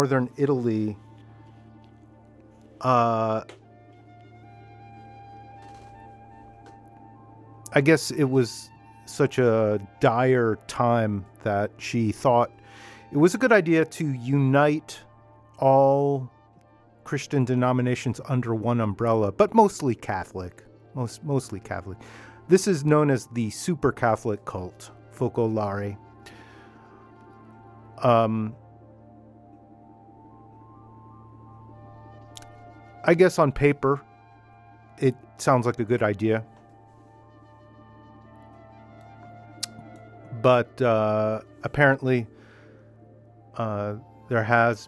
northern Italy, I guess it was such a dire time that she thought it was a good idea to unite all Christian denominations under one umbrella, but mostly Catholic. Mostly Catholic. This is known as the Super Catholic cult, Focolare. I guess on paper, it sounds like a good idea. But apparently, there has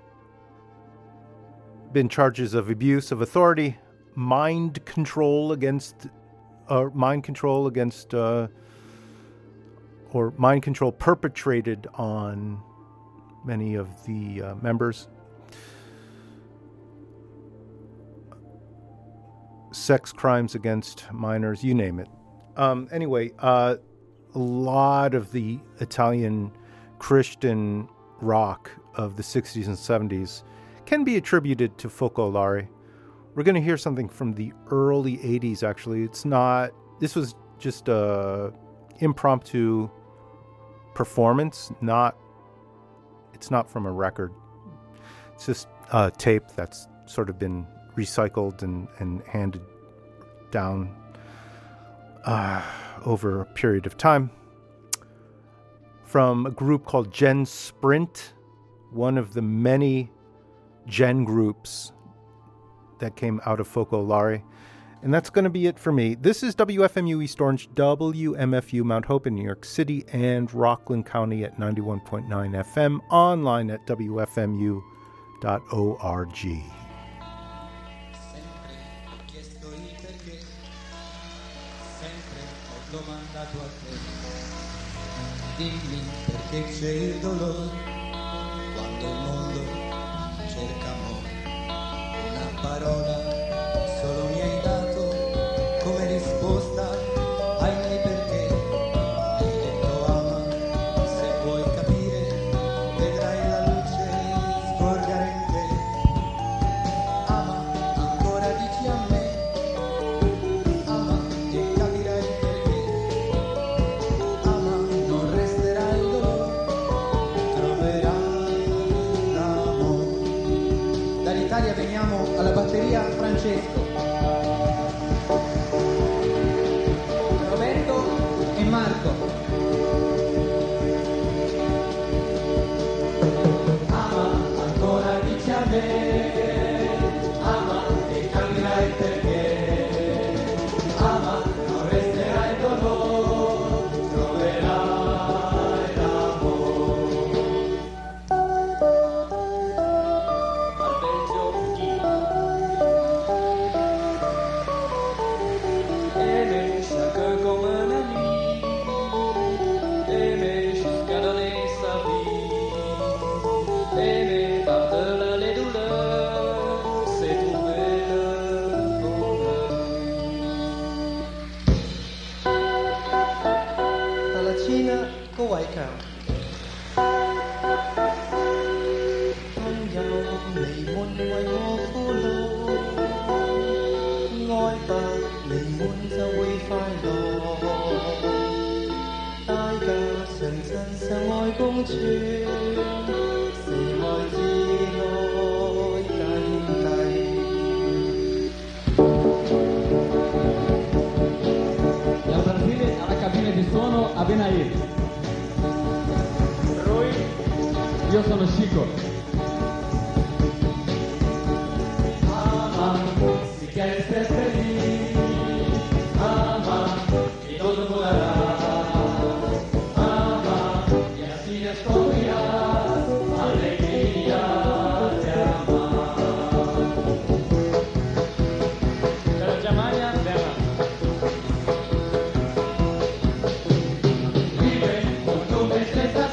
been charges of abuse of authority, mind control perpetrated on many of the members. Sex crimes against minors, you name it. Anyway, a lot of the Italian Christian rock of the 60s and 70s can be attributed to Focolare. We're going to hear something from the early 80s, actually. This was just a impromptu performance, it's not from a record. It's just a tape that's sort of been recycled and handed down over a period of time from a group called Gen Sprint, one of the many Gen groups that came out of Focolare. And that's going to be it for me. This is WFMU East Orange, WMFU Mount Hope in New York City, and Rockland County at 91.9 FM, online at WFMU.org. Domandato a te, dimmi perché c'è il dolore quando il mondo cerca amore. Una parola solo mi hai dato come risposta ai miei perché. Mi hai detto ama, se vuoi capire vedrai la luce scorgere in te. Ama, ancora dici a me. Veniamo alla batteria Francesco, Roberto e Marco. Ama, ancora dici a me, ama e capirai perché. Ama, non resterà il dolore, troverai l'amore. Io sono Chico. Ama, si quieres ser feliz. Ama, y todo volará. Ama, y así descubrirás alegría de amar. Pero Jamaya de amar. Vive con tu tristeza.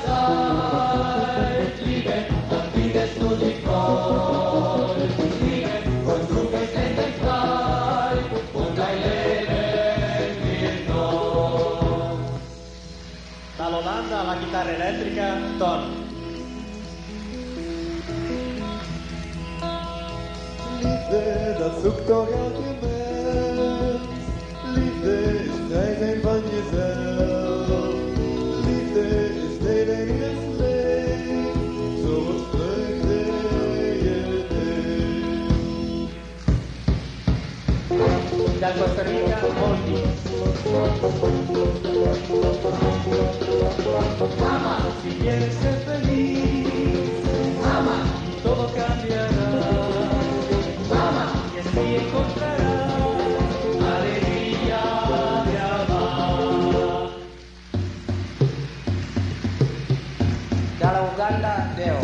Dall'Olanda alla chitarra elettrica, Ton. dat zoekt toch elke mens. Liefde is vrij zijn van jezelf. Liefde is delen in het leven, zoals vreugde je deelt. Da Costa Rica, Moldi. Ama, si quieres ser feliz, ama, y todo cambiará. Ama, y así encontrarás alegría de amar. Dalla Uganda, Deo.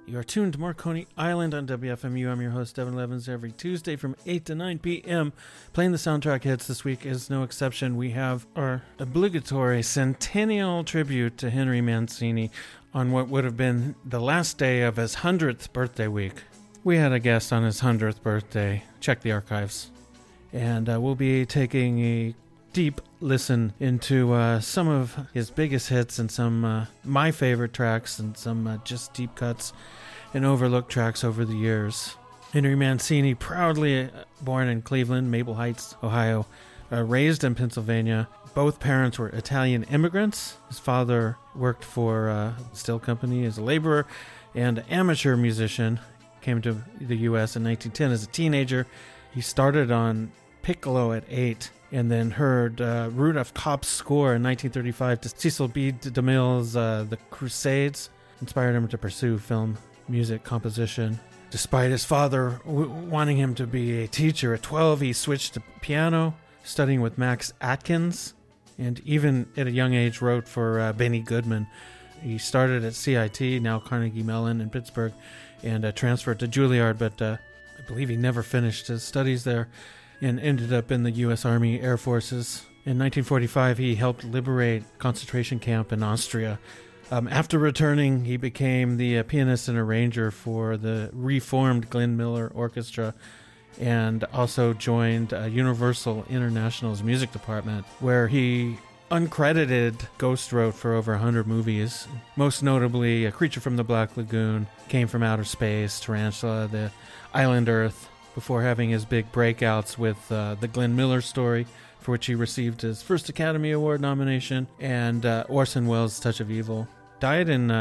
You are tuned to more Coney Island on WFMU. I'm your host, Devin Levins, every Tuesday from 8 to 9 p.m. Playing the soundtrack hits. This week is no exception. We have our obligatory centennial tribute to Henry Mancini on what would have been the last day of his 100th birthday week. We had a guest on his 100th birthday. Check the archives. And we'll be taking a deep listen into some of his biggest hits and some my favorite tracks and some just deep cuts and overlooked tracks over the years. Henry Mancini, proudly born in Cleveland, Maple Heights, Ohio, raised in Pennsylvania. Both parents were Italian immigrants. His father worked for a steel company as a laborer and amateur musician. Came to the U.S. in 1910 as a teenager. He started on piccolo at 8 and then heard Rudolph Kopp's score in 1935 to Cecil B. DeMille's The Crusades. Inspired him to pursue film music composition. Despite his father wanting him to be a teacher, at 12 he switched to piano, studying with Max Atkins, and even at a young age wrote for Benny Goodman. He started at CIT, now Carnegie Mellon in Pittsburgh, and transferred to Juilliard, but I believe he never finished his studies there and ended up in the U.S. Army Air Forces. In 1945, he helped liberate a concentration camp in Austria. After returning, he became the pianist and arranger for the reformed Glenn Miller Orchestra and also joined Universal International's music department, where he uncredited ghost wrote for over 100 movies, most notably A Creature from the Black Lagoon, Came from Outer Space, Tarantula, The Island Earth, before having his big breakouts with The Glenn Miller Story, for which he received his first Academy Award nomination, and Orson Welles' Touch of Evil. Died in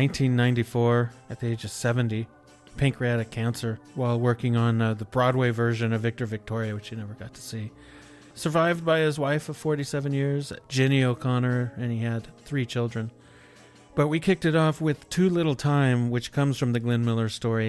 1994 at the age of 70, pancreatic cancer, while working on the Broadway version of Victor Victoria, which he never got to see. Survived by his wife of 47 years, Jenny O'Connor, and he had 3 children. But we kicked it off with Too Little Time, which comes from the Glenn Miller Story,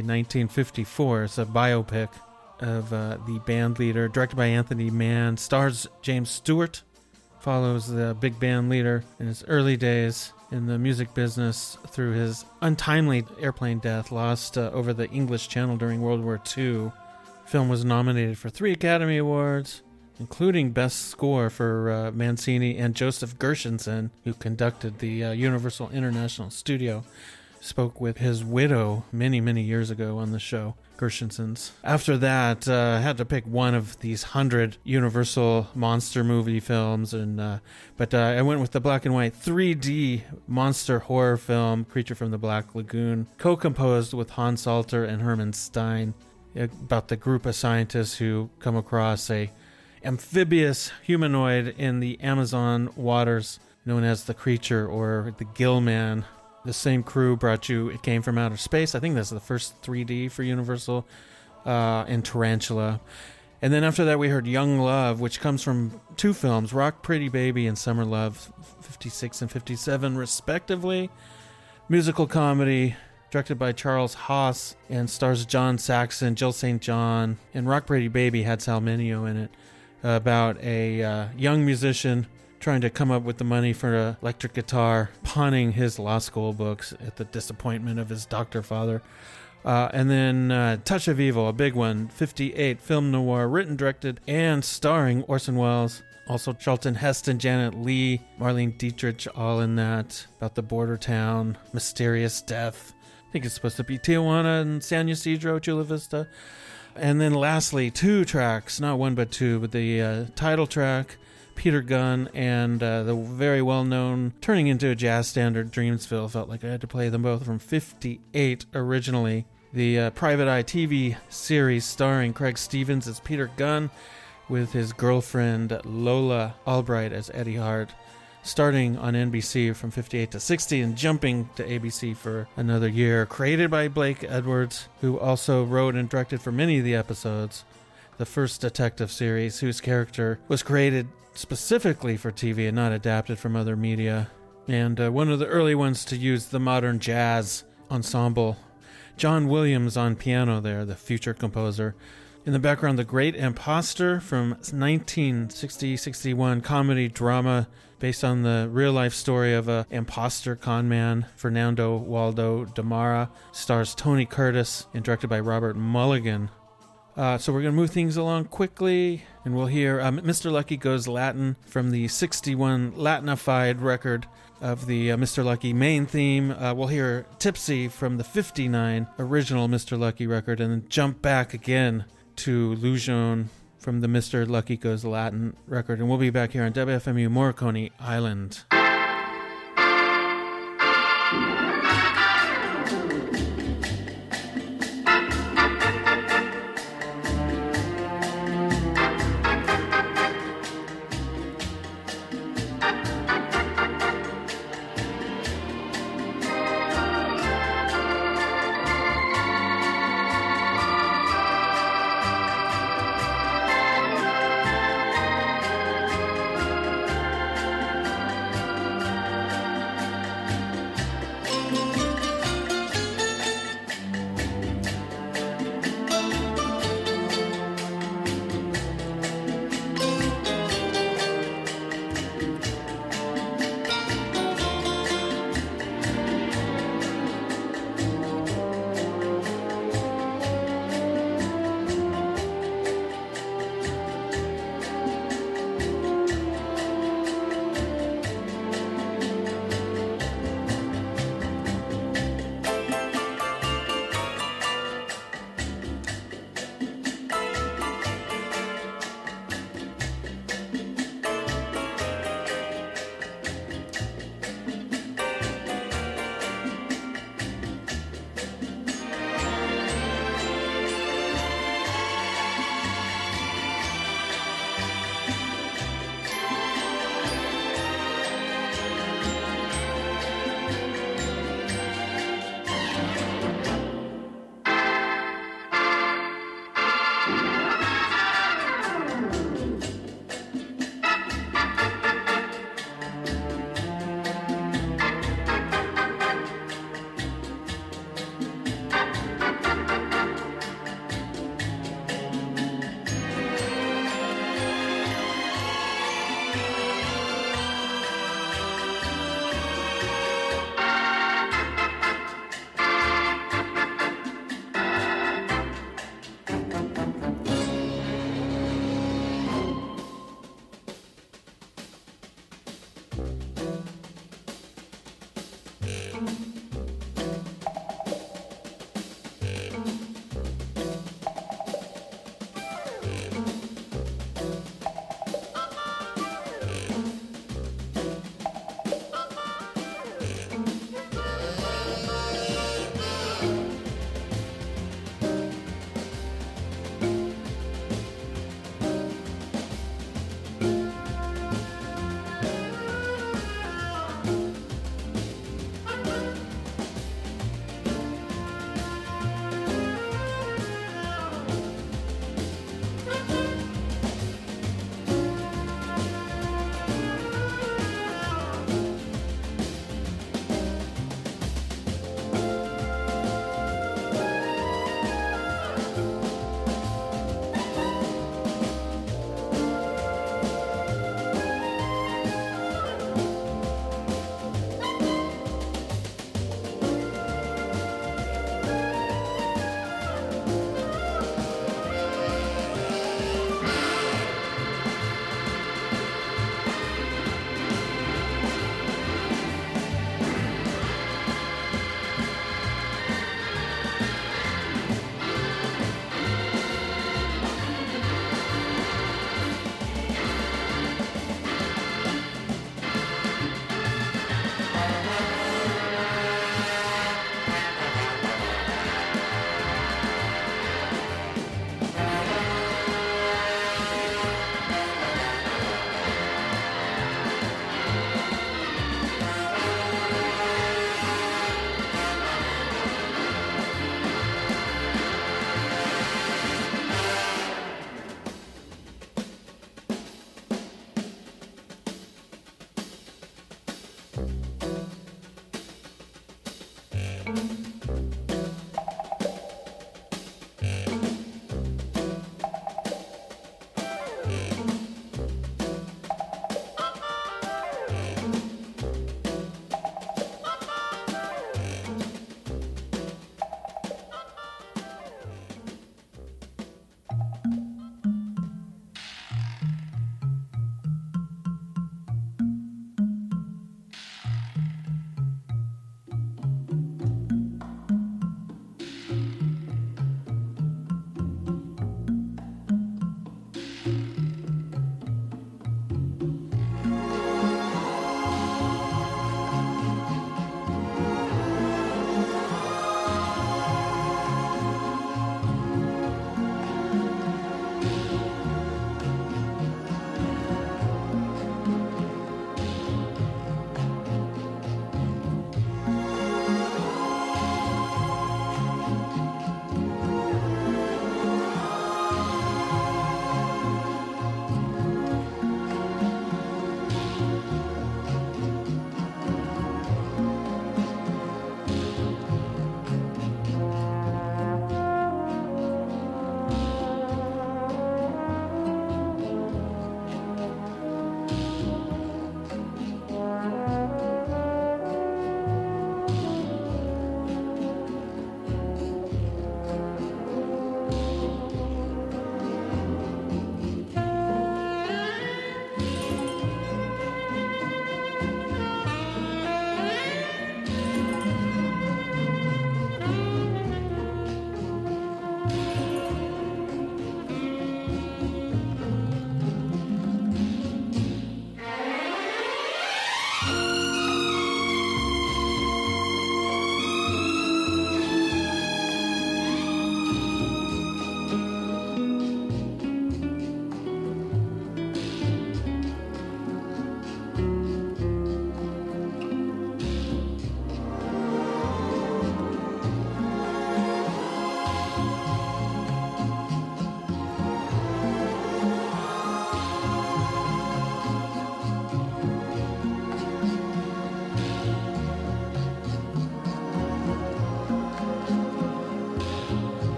1954. It's a biopic of the band leader, directed by Anthony Mann, stars James Stewart, follows the big band leader in his early days in the music business through his untimely airplane death, lost over the English Channel during World War II. Film was nominated for 3 Academy Awards, including Best Score for Mancini and Joseph Gershenson, who conducted the Universal International Studio. Spoke with his widow many, many years ago on the show, Gershenson's. After that, I had to pick one of these 100 Universal monster movie films, but I went with the black and white 3D monster horror film, Creature from the Black Lagoon, co-composed with Hans Salter and Herman Stein, about the group of scientists who come across a amphibious humanoid in the Amazon waters known as the Creature or the Gill Man. The same crew brought you It Came from Outer Space. I think that's the first 3D for Universal, and Tarantula. And then after that we heard Young Love, which comes from 2 films, Rock Pretty Baby and Summer Love, 56 and 57 respectively. Musical comedy directed by Charles Haas and stars John Saxon, Jill St. John, and Rock Pretty Baby had Sal Mineo in it, about a young musician trying to come up with the money for an electric guitar, pawning his law school books at the disappointment of his doctor father. And then Touch of Evil, a big one, 58, film noir, written, directed, and starring Orson Welles. Also Charlton Heston, Janet Leigh, Marlene Dietrich, all in that, about the border town, mysterious death. I think it's supposed to be Tijuana and San Ysidro, Chula Vista. And then lastly, 2 tracks, not 1 but 2, but the title track, Peter Gunn, and the very well-known, turning into a jazz standard, Dreamsville. Felt like I had to play them both, from 58 originally. The Private Eye TV series starring Craig Stevens as Peter Gunn with his girlfriend Lola Albright as Eddie Hart, starting on NBC from 58 to 60 and jumping to ABC for another year. Created by Blake Edwards, who also wrote and directed for many of the episodes. The first detective series, whose character was created specifically for TV and not adapted from other media, and one of the early ones to use the modern jazz ensemble. John Williams on piano there, the future composer. In the background, The Great Imposter from 1960-61 comedy drama based on the real-life story of a imposter con man, Fernando Waldo Damara. Stars Tony Curtis and directed by Robert Mulligan. So we're going to move things along quickly, and we'll hear Mr. Lucky Goes Latin from the 61 Latinified record of the Mr. Lucky main theme. We'll hear Tipsy from the 59 original Mr. Lucky record, and then jump back again to Lujon from the Mr. Lucky Goes Latin record. And we'll be back here on WFMU Morricone Island.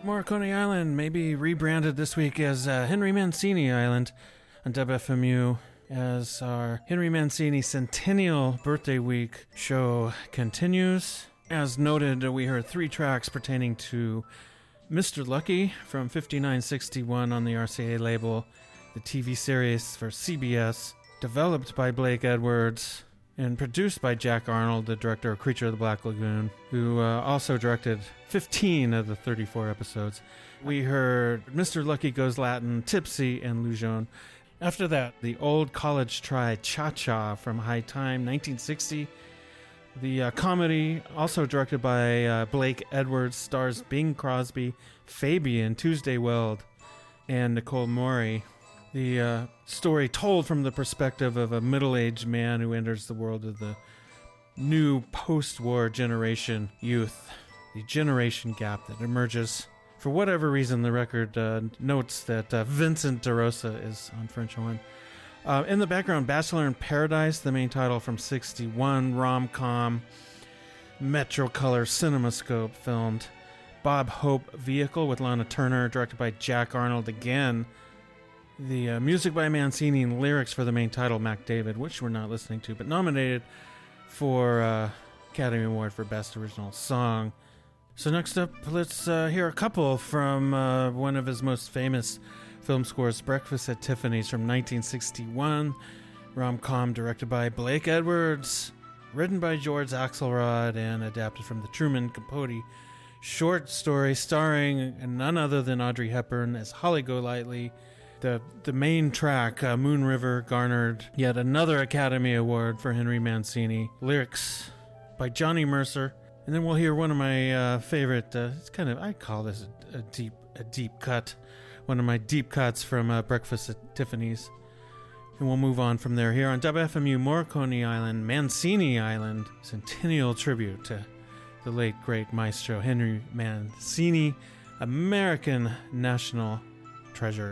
Morricone Island may be rebranded this week as Henry Mancini Island on WFMU as our Henry Mancini Centennial Birthday Week show continues. As noted, we heard 3 tracks pertaining to Mr. Lucky from 5961 on the RCA label, the TV series for CBS, developed by Blake Edwards and produced by Jack Arnold, the director of Creature of the Black Lagoon, who also directed 15 of the 34 episodes. We heard Mr. Lucky Goes Latin, Tipsy, and Lujon. After that, the Old College Try Cha-Cha from High Time, 1960. The comedy, also directed by Blake Edwards, stars Bing Crosby, Fabian, Tuesday Weld, and Nicole Maury. The story told from the perspective of a middle-aged man who enters the world of the new post-war generation youth, the generation gap that emerges. For whatever reason, the record notes that Vincent DeRosa is on French horn. In the background, Bachelor in Paradise, the main title from 61, rom-com, Metrocolor CinemaScope filmed. Bob Hope Vehicle with Lana Turner, directed by Jack Arnold again. The music by Mancini and lyrics for the main title, Mac David, which we're not listening to, but nominated for Academy Award for Best Original Song. So next up, let's hear a couple from one of his most famous film scores, Breakfast at Tiffany's from 1961, rom-com directed by Blake Edwards, written by George Axelrod, and adapted from the Truman Capote short story starring none other than Audrey Hepburn as Holly Golightly. The main track, Moon River, garnered yet another Academy Award for Henry Mancini. Lyrics by Johnny Mercer. And then we'll hear one of my favorite, it's kind of, I call this a deep cut. One of my deep cuts from Breakfast at Tiffany's. And we'll move on from there here on WFMU Morricone Island, Mancini Island, centennial tribute to the late, great maestro Henry Mancini, American national treasure.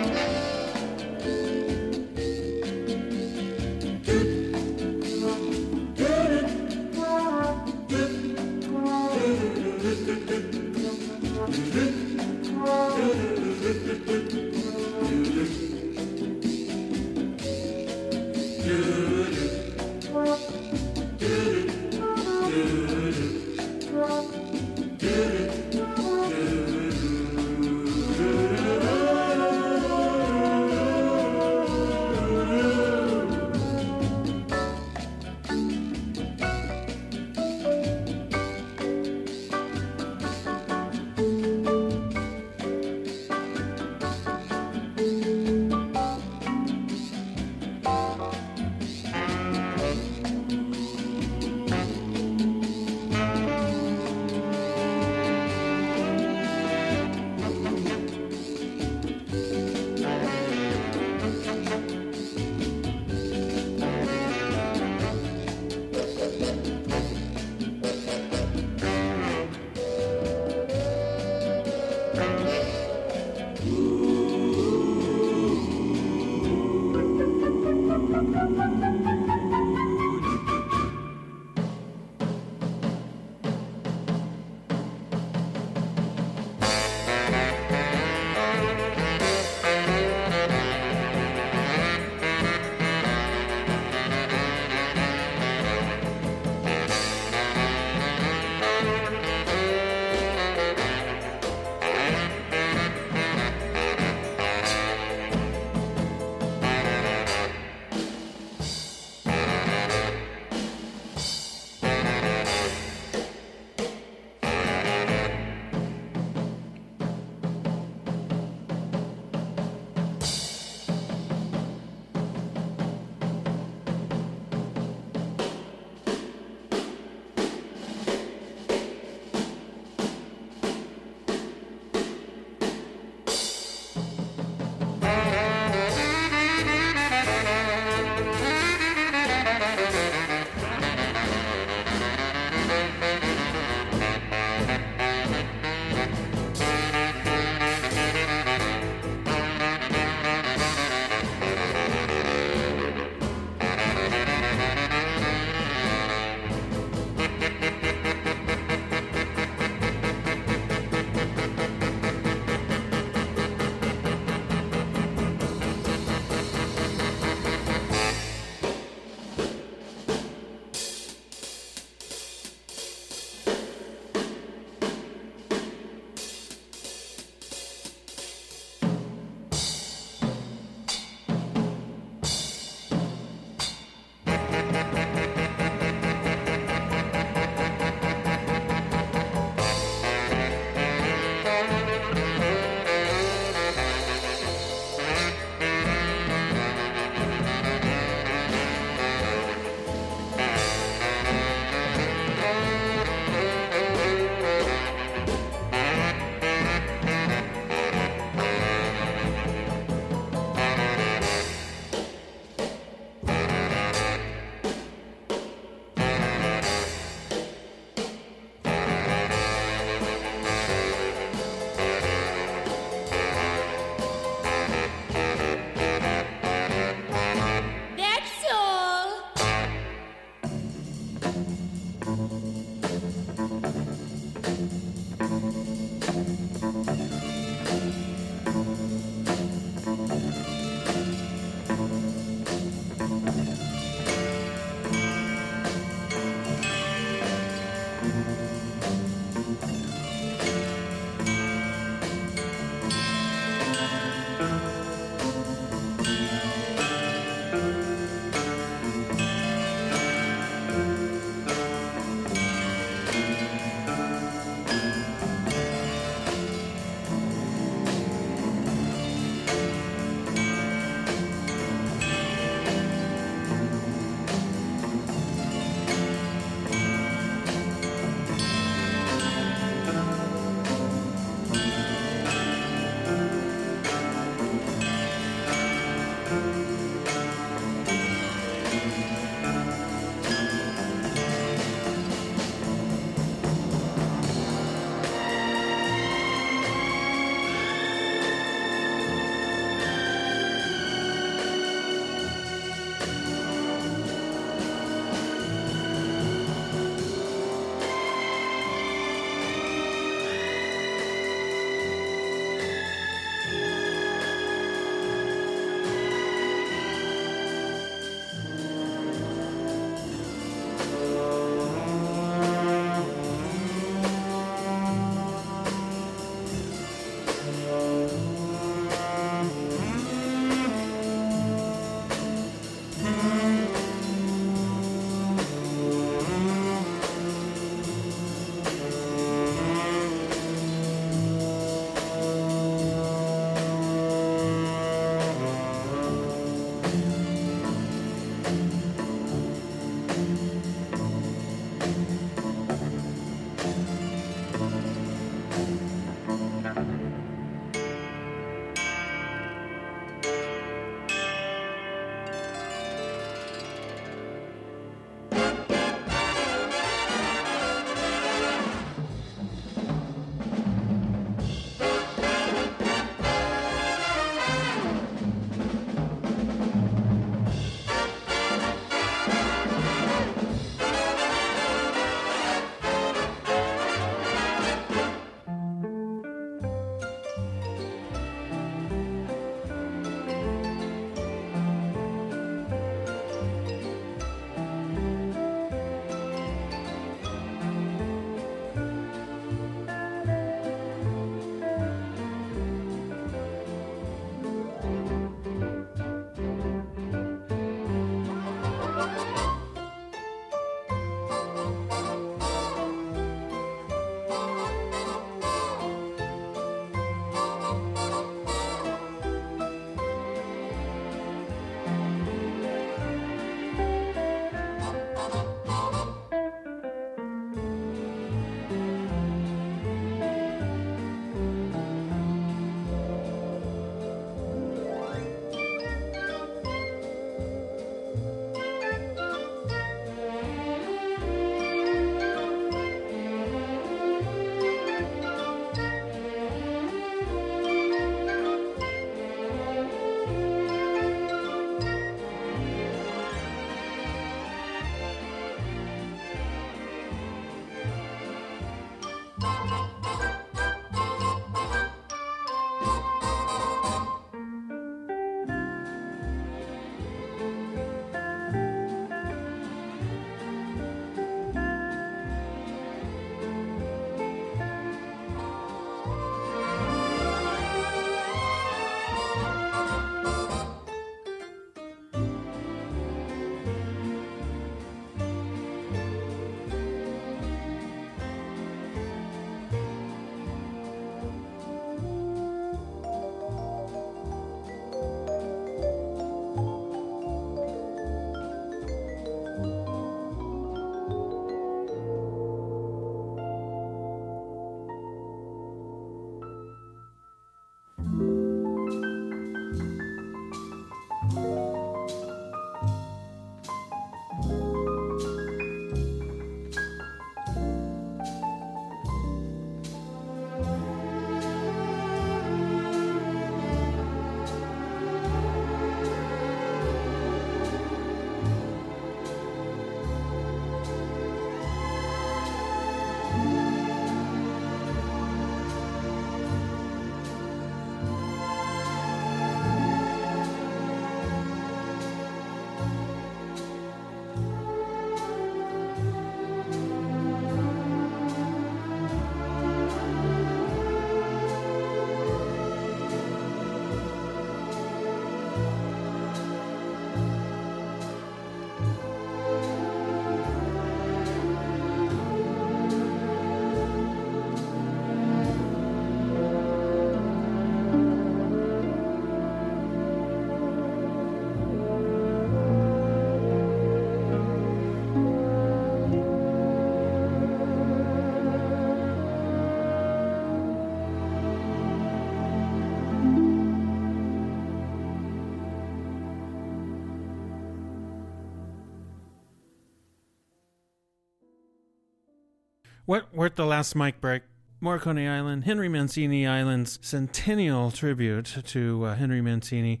We're at the last mic break. Morricone Island, Henry Mancini Island's centennial tribute to Henry Mancini.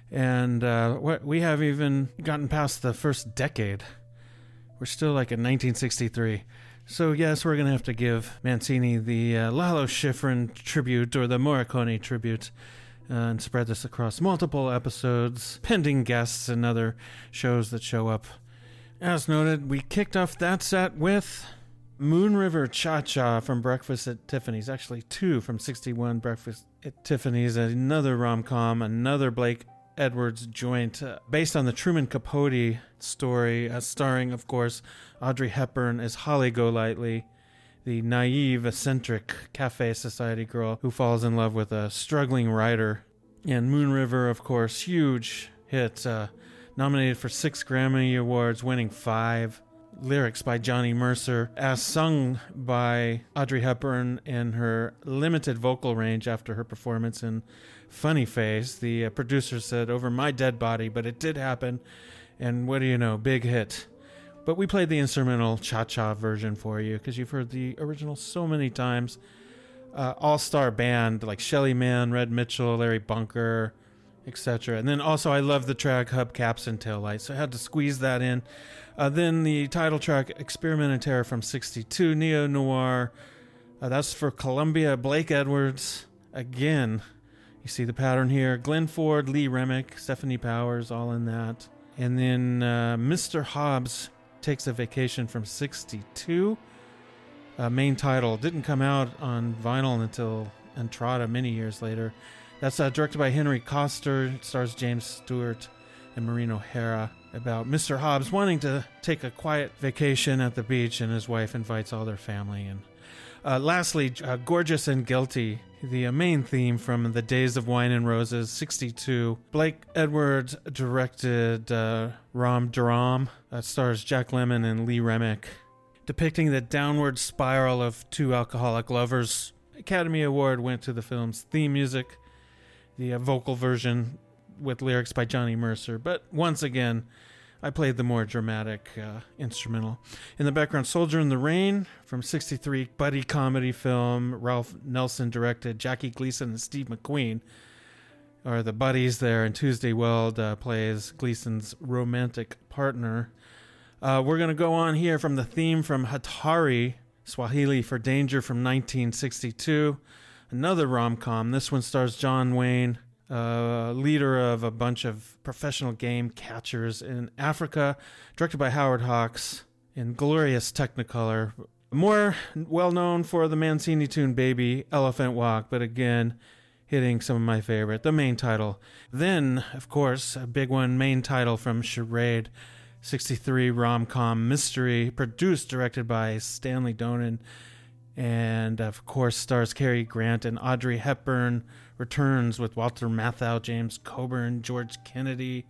And we have even gotten past the first decade. We're still like in 1963. So yes, we're going to have to give Mancini the Lalo Schifrin tribute or the Morricone tribute and spread this across multiple episodes, pending guests and other shows that show up. As noted, we kicked off that set with Moon River Cha-Cha from Breakfast at Tiffany's. Actually, two from 61 Breakfast at Tiffany's, another rom-com, another Blake Edwards joint based on the Truman Capote story, starring, of course, Audrey Hepburn as Holly Golightly, the naive, eccentric cafe society girl who falls in love with a struggling writer. And Moon River, of course, huge hit, nominated for 6 Grammy Awards, winning 5. Lyrics by Johnny Mercer, as sung by Audrey Hepburn in her limited vocal range after her performance in Funny Face. The producer said, "Over my dead body," but it did happen, and what do you know, big hit. But we played the instrumental cha-cha version for you because you've heard the original so many times. All-star band like Shelly Manne, Red Mitchell, Larry Bunker, etc. And then also I love the track Hubcaps and Taillights, so I had to squeeze that in. Then the title track Experiment in Terror from 62, Neo Noir. That's for Columbia, Blake Edwards. Again, you see the pattern here. Glenn Ford, Lee Remick, Stephanie Powers, all in that. And then Mr. Hobbs Takes a Vacation from 62. Main title didn't come out on vinyl until Entrada many years later. That's directed by Henry Koster. It stars James Stewart and Maureen O'Hara, about Mr. Hobbs wanting to take a quiet vacation at the beach, and his wife invites all their family. And lastly, Gorgeous and Guilty, the main theme from The Days of Wine and Roses, 62. Blake Edwards directed Rom Dram. That stars Jack Lemmon and Lee Remick, depicting the downward spiral of two alcoholic lovers. Academy Award went to the film's theme music, the vocal version with lyrics by Johnny Mercer. But once again, I played the more dramatic instrumental. In the background, Soldier in the Rain from 63, buddy comedy film. Ralph Nelson directed. Jackie Gleason and Steve McQueen are the buddies there, and Tuesday Weld plays Gleason's romantic partner. We're going to go on here from the theme from Hatari, Swahili for Danger from 1962. Another rom-com. This one stars John Wayne, leader of a bunch of professional game catchers in Africa, directed by Howard Hawks in glorious Technicolor. More well-known for the Mancini tune Baby, Elephant Walk, but again, hitting some of my favorite, the main title. Then, of course, a big one, main title from Charade, 63 rom-com mystery, produced, directed by Stanley Donen, and of course stars Cary Grant, and Audrey Hepburn returns with Walter Matthau, James Coburn, George Kennedy.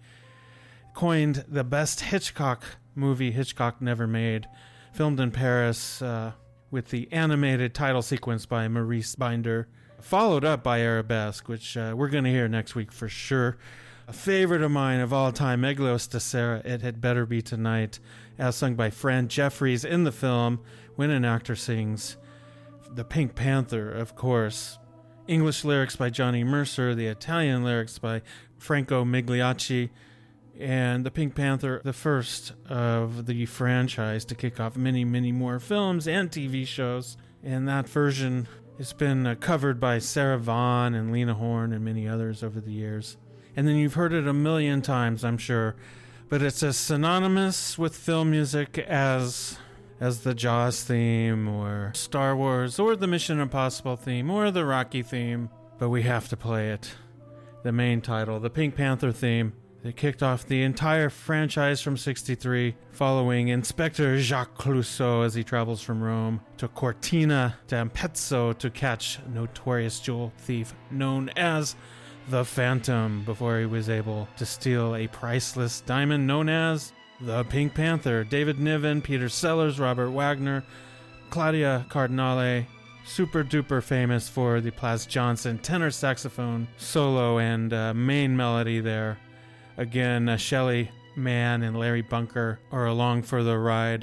Coined the best Hitchcock movie Hitchcock never made. Filmed in Paris with the animated title sequence by Maurice Binder. Followed up by Arabesque, which we're going to hear next week for sure. A favorite of mine of all time, Meglio Tessera, It Had Better Be Tonight, as sung by Fran Jeffries in the film, when an actor sings. The Pink Panther, of course. English lyrics by Johnny Mercer, the Italian lyrics by Franco Migliacci, and The Pink Panther, the first of the franchise to kick off many, many more films and TV shows. And that version has been covered by Sarah Vaughan and Lena Horne and many others over the years. And then you've heard it a million times, I'm sure, but it's as synonymous with film music as the Jaws theme, or Star Wars, or the Mission Impossible theme, or the Rocky theme. But we have to play it. The main title, the Pink Panther theme, that kicked off the entire franchise from 63, following Inspector Jacques Clouseau as he travels from Rome to Cortina d'Ampezzo to catch a notorious jewel thief known as the Phantom, before he was able to steal a priceless diamond known as the Pink Panther. David Niven, Peter Sellers, Robert Wagner, Claudia Cardinale, super duper famous for the Plas Johnson tenor saxophone solo and main melody there. Again, Shelly Manne and Larry Bunker are along for the ride.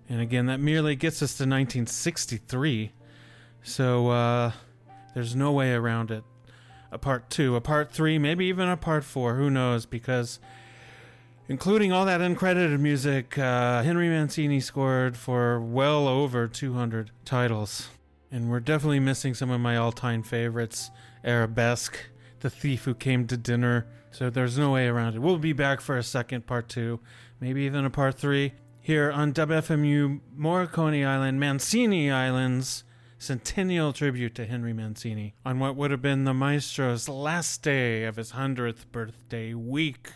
And again, that merely gets us to 1963. So there's no way around it. A part 2, a part 3, maybe even a part 4, who knows, because including all that uncredited music, Henry Mancini scored for well over 200 titles. And we're definitely missing some of my all-time favorites. Arabesque, The Thief Who Came to Dinner. So there's no way around it. We'll be back for a second part 2, maybe even a part 3, here on WFMU Morricone Island, Mancini Islands, centennial tribute to Henry Mancini on what would have been the maestro's last day of his 100th birthday week.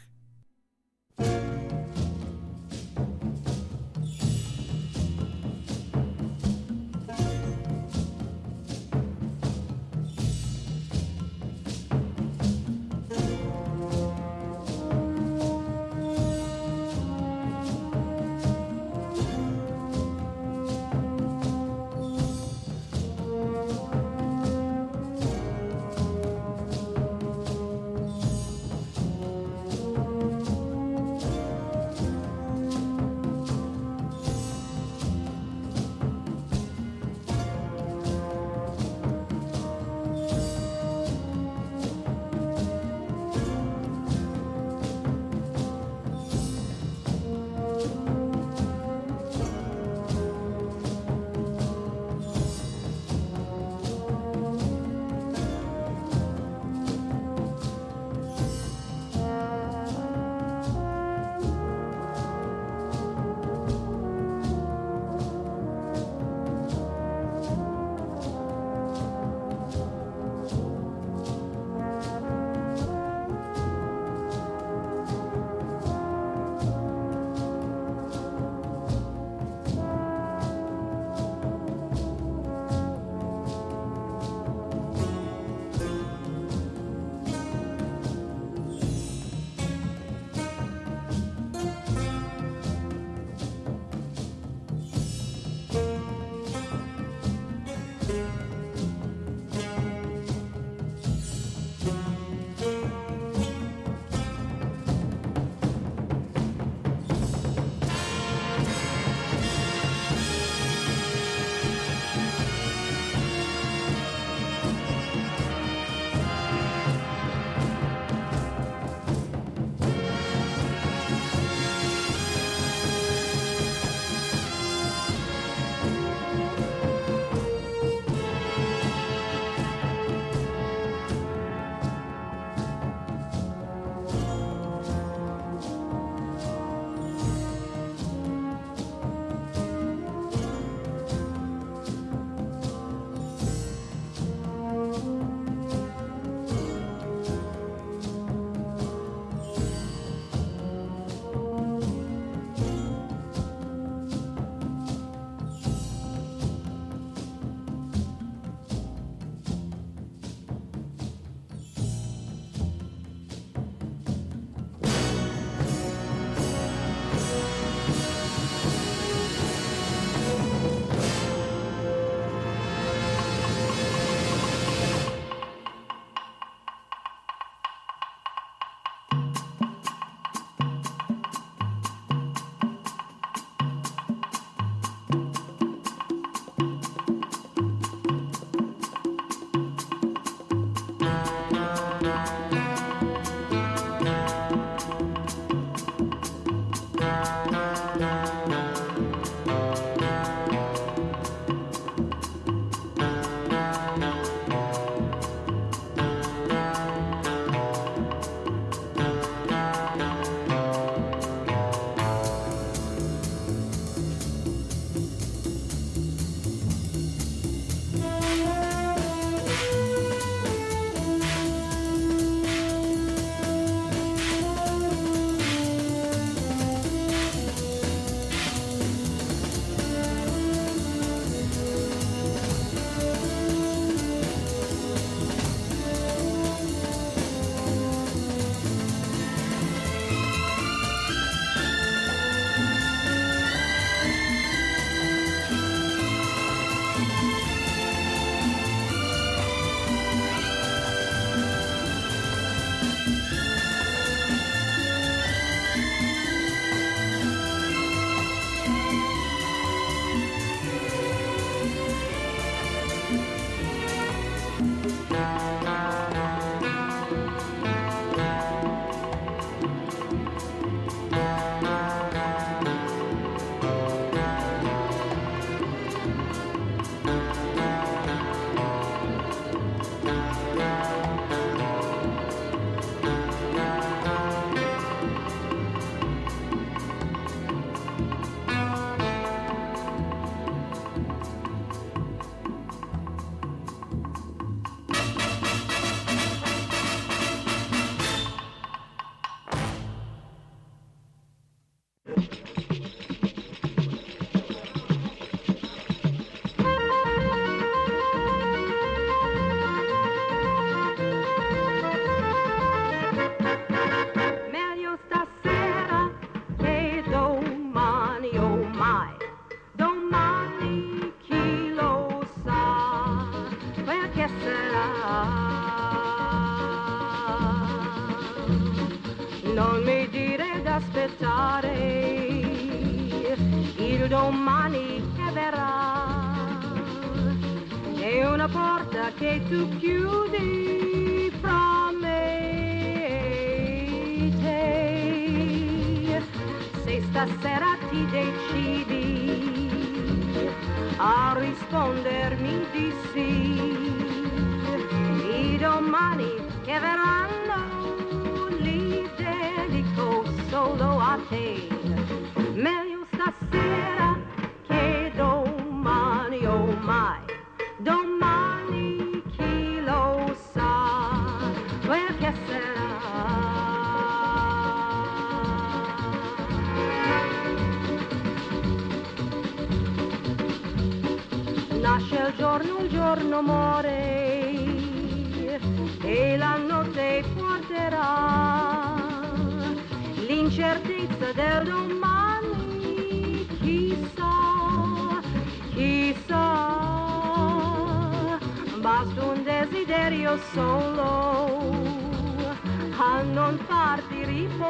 Non mi dire d'aspettare il domani che verrà. È una porta che tu chiudi fra me e te. Se stasera ti decidi a rispondermi di sì, i domani che verranno solo a te. Meglio stasera che domani, oh mai. Domani chi lo sa quel che sarà. Nasce il giorno muore e la notte porterà l'incertezza del domani, chissà, chissà, basta un desiderio solo a non farti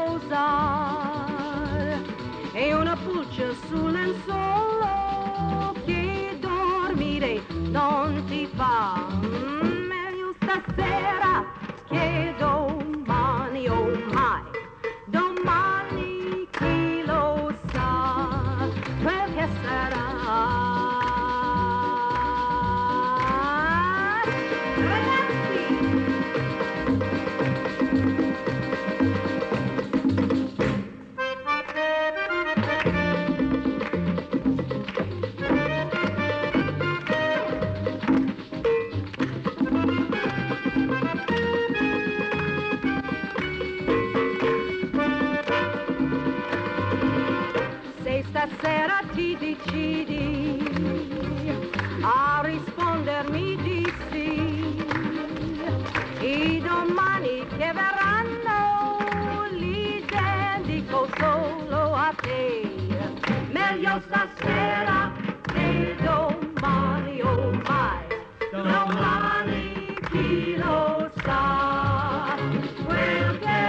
riposare e una pulce sul lenzuolo che dormire non ti fa. Meglio stasera che domani, oh mai. Domani chi lo sa quel che sarà. Stasera ti decidi a rispondermi di sì, i domani che verranno li dedico solo a te. Meglio stasera che domani, oh mai. Domani chi lo sa quel che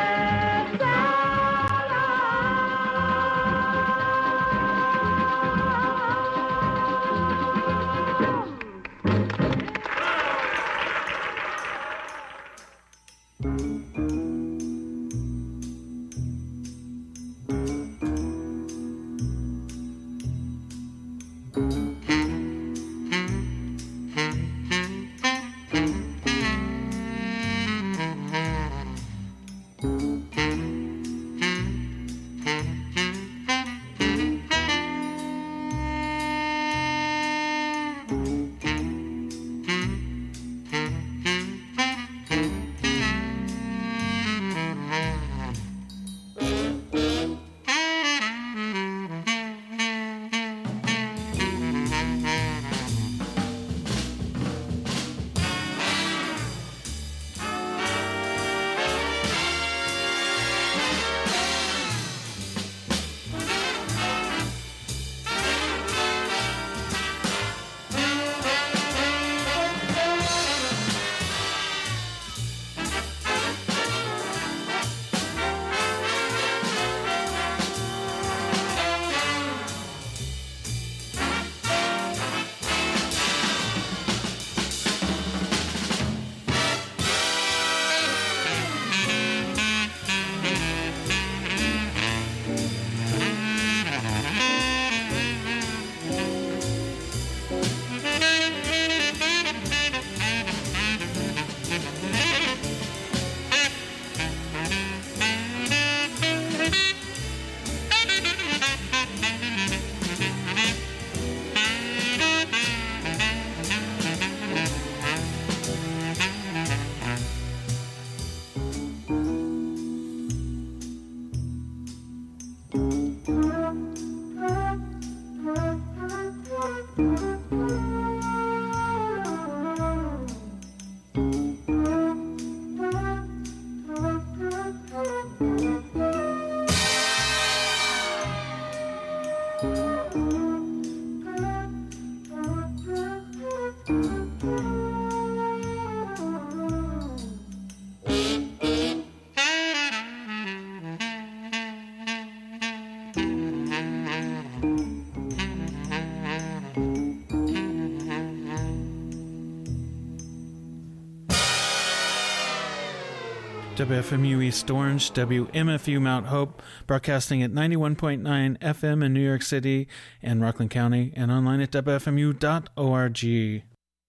WFMU East Orange, WMFU Mount Hope, broadcasting at 91.9 FM in New York City and Rockland County, and online at WFMU.org.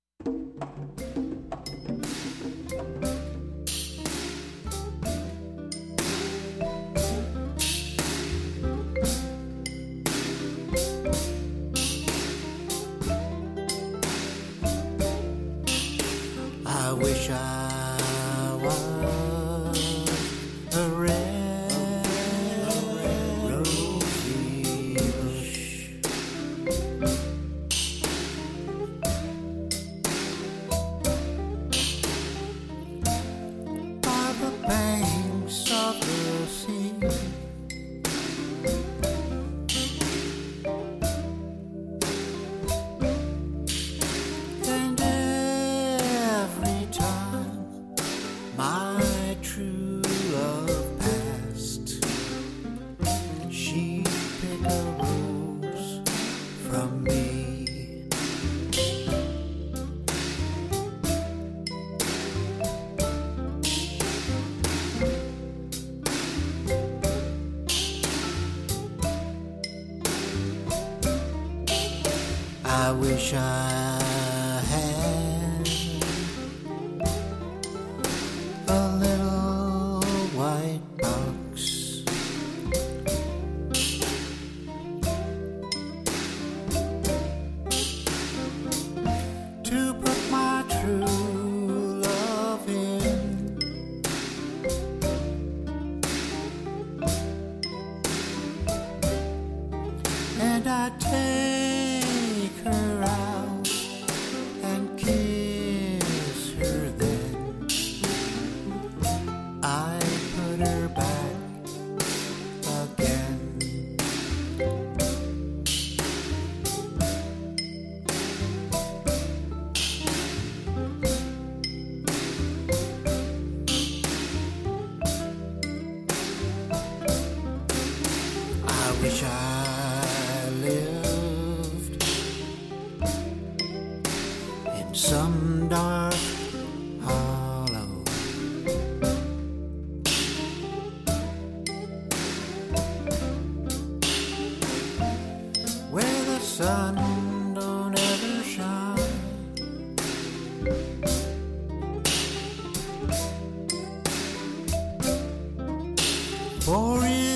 I wish I was a red rosy bush, by the banks of the sea. And every time my true love passed, she'd pick a rose from me. I wish I had a little white box to put my true love in, and I'd take her out and kiss her then. I put her back again. I wish I lived in some dark hollow, where the sun don't ever shine, for